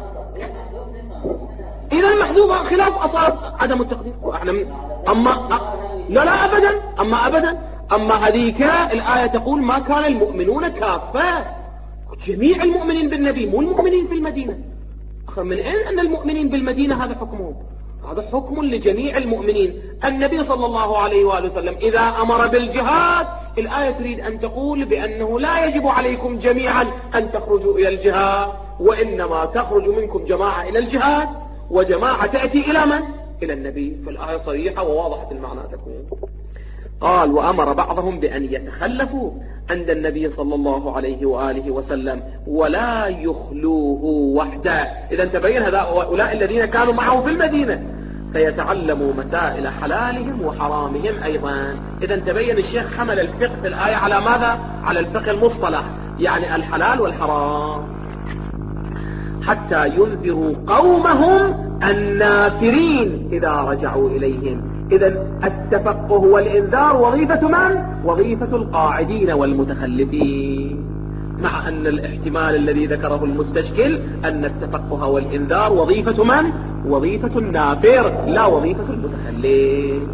إذا المحذوفة خلاف أصاب عدم التقدير. أما لا لا أبدا، أما أبدا أما هذيك الآية تقول ما كان المؤمنون كافة، جميع المؤمنين بالنبي مو المؤمنين في المدينة. أخر من أين أن المؤمنين بالمدينة هذا حكمهم؟ هذا حكم لجميع المؤمنين. النبي صلى الله عليه وآله وسلم إذا أمر بالجهاد، الآية تريد أن تقول بأنه لا يجب عليكم جميعا أن تخرجوا إلى الجهاد، وإنما تخرج منكم جماعة إلى الجهاد وجماعة تأتي إلى من؟ إلى النبي. فالآية صريحة وواضحة المعنى تكون. قال وأمر بعضهم بأن يتخلفوا عند النبي صلى الله عليه وآله وسلم ولا يخلوه وحده. إذا تبين هؤلاء الذين كانوا معه في المدينة فيتعلموا مسائل حلالهم وحرامهم أيضا. إذا تبين الشيخ حمل الفقه في الآية على ماذا؟ على الفقه المصطلح، يعني الحلال والحرام، حتى ينذروا قومهم النافرين إذا رجعوا إليهم. إذا التفقه والإنذار وظيفة من؟ وظيفة القاعدين والمتخلفين، مع أن الاحتمال الذي ذكره المستشكل أن التفقه والإنذار وظيفة من؟ وظيفة النافر لا وظيفة المتخلف.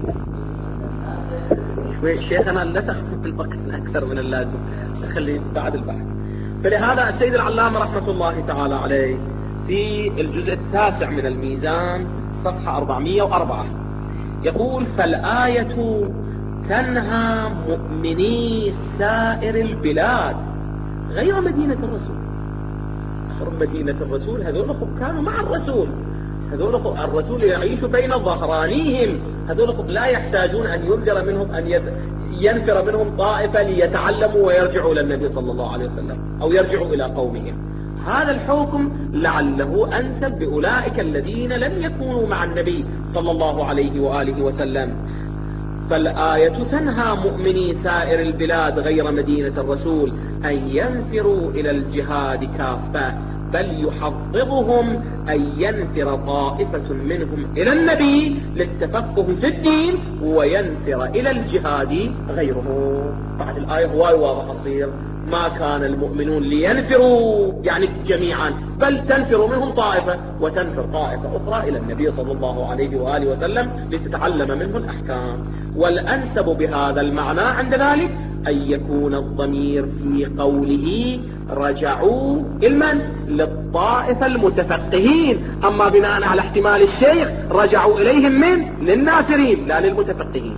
شوي الشيخ أنا لا تخفف الوقت أكثر من اللازم، خلي بعد البحث. فلهذا السيد العلامة رحمة الله تعالى عليه في الجزء التاسع من الميزان صفحة أربعمائة وأربعة يقول فالآية تنهى مؤمني سائر البلاد غير مدينة الرسول. أخر مدينة الرسول هذول كانوا مع الرسول، هذول الرسول يعيش بين ظهرانيهم، هذول لا يحتاجون أن ينذر منهم أن ينفر منهم طائفة ليتعلموا ويرجعوا للنبي صلى الله عليه وسلم أو يرجعوا إلى قومهم. هذا الحكم لعله أنسب بأولئك الذين لم يكونوا مع النبي صلى الله عليه وآله وسلم. فالآية تنهى مؤمني سائر البلاد غير مدينة الرسول أن ينفروا إلى الجهاد كافة، بل يحضضهم أن ينفر طائفة منهم إلى النبي للتفقه في الدين وينفر إلى الجهاد غيره. بعد الآية هو واضح أصير ما كان المؤمنون لينفروا يعني جميعا، بل تنفر منهم طائفة وتنفر طائفة أخرى إلى النبي صلى الله عليه وآله وسلم لتتعلم منه الأحكام. والأنسب بهذا المعنى عند ذلك أن يكون الضمير في قوله رجعوا المن للطائفة المتفقهين، أما بناء على احتمال الشيخ رجعوا إليهم من للنافرين لا للمتفقهين.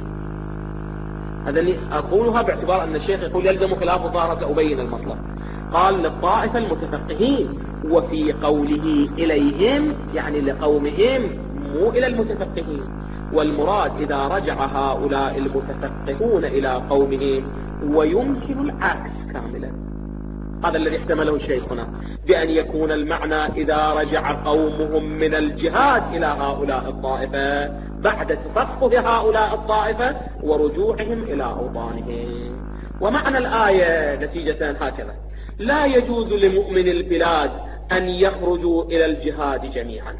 هذا اللي أقولها باعتبار أن الشيخ يقول يلزم خلاف الظاهر سأبين المطلب. قال للطائفة المتفقهين، وفي قوله إليهم يعني لقومهم مو إلى المتفقهين، والمراد إذا رجع هؤلاء المتفقهون إلى قومهم، ويمكن العكس كاملا. هذا الذي احتمله الشيخ هنا بأن يكون المعنى إذا رجع قومهم من الجهاد إلى هؤلاء الطائفة بعد تفقه هؤلاء الطائفة ورجوعهم إلى أوطانهم. ومعنى الآية نتيجة هكذا: لا يجوز لمؤمن البلاد أن يخرجوا إلى الجهاد جميعا،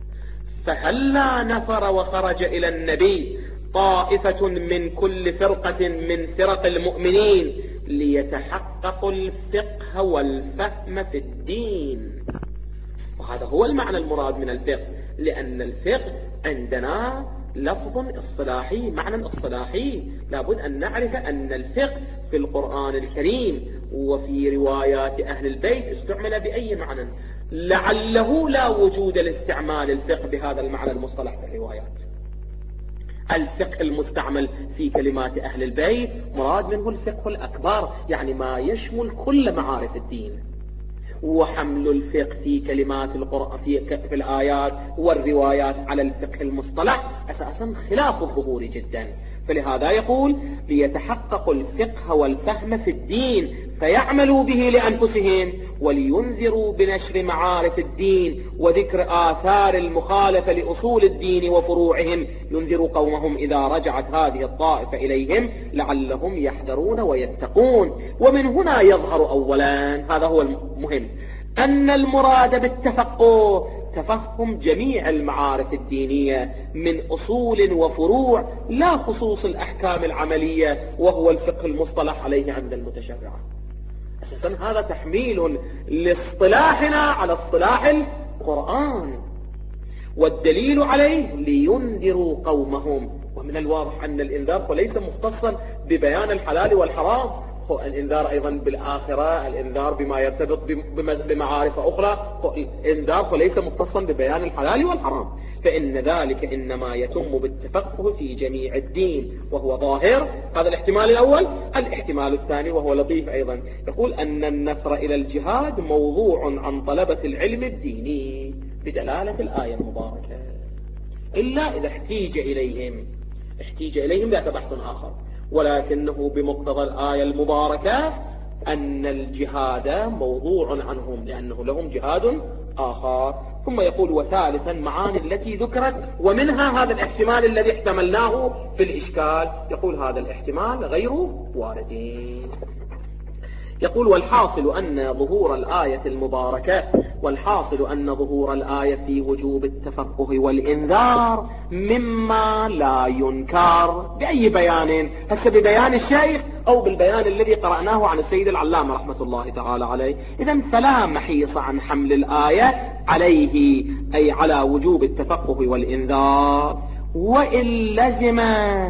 فهلا نفر وخرج إلى النبي طائفة من كل فرقة من فرق المؤمنين ليتحققوا الفقه والفهم في الدين. وهذا هو المعنى المراد من الفقه، لأن الفقه عندنا لفظ اصطلاحي، معنى اصطلاحي. لابد أن نعرف أن الفقه في القرآن الكريم وفي روايات أهل البيت استعمل بأي معنى، لعله لا وجود لاستعمال الفقه بهذا المعنى المصطلح في الروايات. الفقه المستعمل في كلمات أهل البيت مراد منه الفقه الأكبر، يعني ما يشمل كل معارف الدين. وحمل الفقه في كلمات القرآن في, في الآيات والروايات على الفقه المصطلح أساسا خلاف الظهور جدا. فلهذا يقول ليتحققوا الفقه والفهم في الدين فيعملوا به لأنفسهم، ولينذروا بنشر معارف الدين وذكر آثار المخالفة لأصول الدين وفروعهم، ينذروا قومهم إذا رجعت هذه الطائفة إليهم لعلهم يحذرون ويتقون. ومن هنا يظهر أولا، هذا هو المهم، أن المراد بالتفقه تفهم جميع المعارف الدينية من أصول وفروع، لا خصوص الأحكام العملية وهو الفقه المصطلح عليه عند المتشرعة. أساسا هذا تحميل لاصطلاحنا على اصطلاح القرآن، والدليل عليه لينذروا قومهم. ومن الواضح أن الإنذار فليس مختصا ببيان الحلال والحرام، الإنذار أيضا بالآخرة، الإنذار بما يرتبط بمعارف أخرى، الإنذار فليس مختصا ببيان الحلال والحرام، فإن ذلك إنما يتم بالتفقه في جميع الدين وهو ظاهر. هذا الاحتمال الأول. الاحتمال الثاني وهو لطيف أيضا، يقول أن النفر إلى الجهاد موضوع عن طلبة العلم الديني بدلالة الآية المباركة، إلا إذا احتيج إليهم. احتيج إليهم ذات بحث آخر، ولكنه بمقتضى الآية المباركة أن الجهاد موضوع عنهم لأنه لهم جهاد آخر. ثم يقول وثالثا معاني التي ذكرت، ومنها هذا الاحتمال الذي احتملناه في الإشكال. يقول هذا الاحتمال غير وارد. يقول والحاصل أن ظهور الآية المباركة والحاصل أن ظهور الآية في وجوب التفقه والإنذار مما لا ينكر بأي بيان، هسه ببيان الشيخ أو بالبيان الذي قرأناه عن السيد العلامة رحمة الله تعالى عليه. إذن فلا محيص عن حمل الآية عليه، أي على وجوب التفقه والإنذار، وإن لزم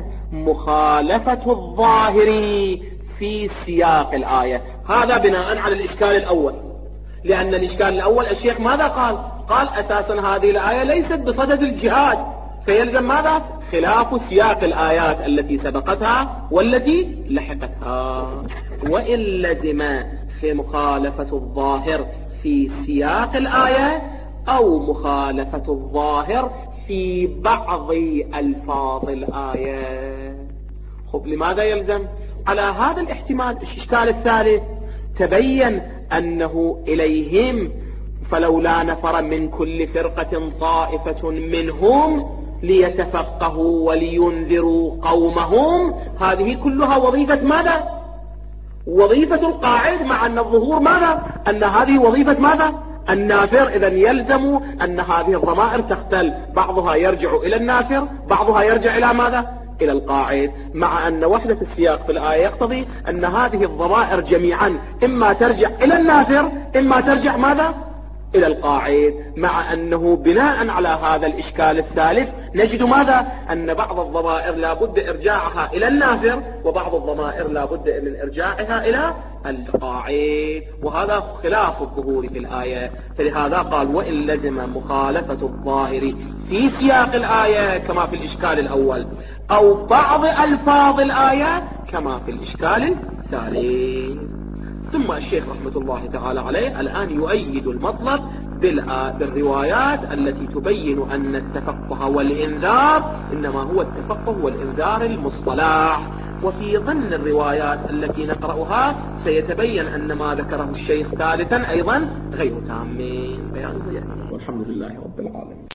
مخالفة الظاهر في سياق الآية. هذا بناء على الإشكال الأول، لأن الإشكال الأول الشيخ ماذا قال؟ قال أساسا هذه الآية ليست بصدد الجهاد، فيلزم ماذا؟ خلاف سياق الآيات التي سبقتها والتي لحقتها. وإن لزم في مخالفة الظاهر في سياق الآية أو مخالفة الظاهر في بعض ألفاظ الآية. خب لماذا يلزم؟ على هذا الاحتمال الإشكال الثالث تبين أنه إليهم فلولا نفر من كل فرقة طائفة منهم ليتفقهوا ولينذروا قومهم. هذه كلها وظيفة ماذا؟ وظيفة القاعد، مع أن الظهور ماذا؟ أن هذه وظيفة ماذا؟ النافر. إذا يلزم أن هذه الضمائر تختل، بعضها يرجع إلى النافر، بعضها يرجع إلى ماذا؟ إلى القاعد، مع أن وحدة السياق في الآية يقتضي أن هذه الضمائر جميعا إما ترجع إلى النافر إما ترجع ماذا؟ إلى القاعد، مع أنه بناء على هذا الإشكال الثالث نجد ماذا؟ أن بعض الضمائر لا بد إرجاعها إلى النافر، وبعض الضمائر لا بد من إرجاعها إلى القاعد، وهذا خلاف الظهور في الآية. فلهذا قال وإن لزم مخالفة الظاهر في سياق الآية كما في الإشكال الأول، أو بعض ألفاظ الآية كما في الإشكال الثالث. ثم الشيخ رحمة الله تعالى عليه الآن يؤيد المطلب بالروايات التي تبين أن التفقه والإنذار إنما هو التفقه والإنذار المصطلح. وفي ضمن الروايات التي نقرأها سيتبين أن ما ذكره الشيخ ثالثا أيضا غير تام. والحمد لله رب العالمين.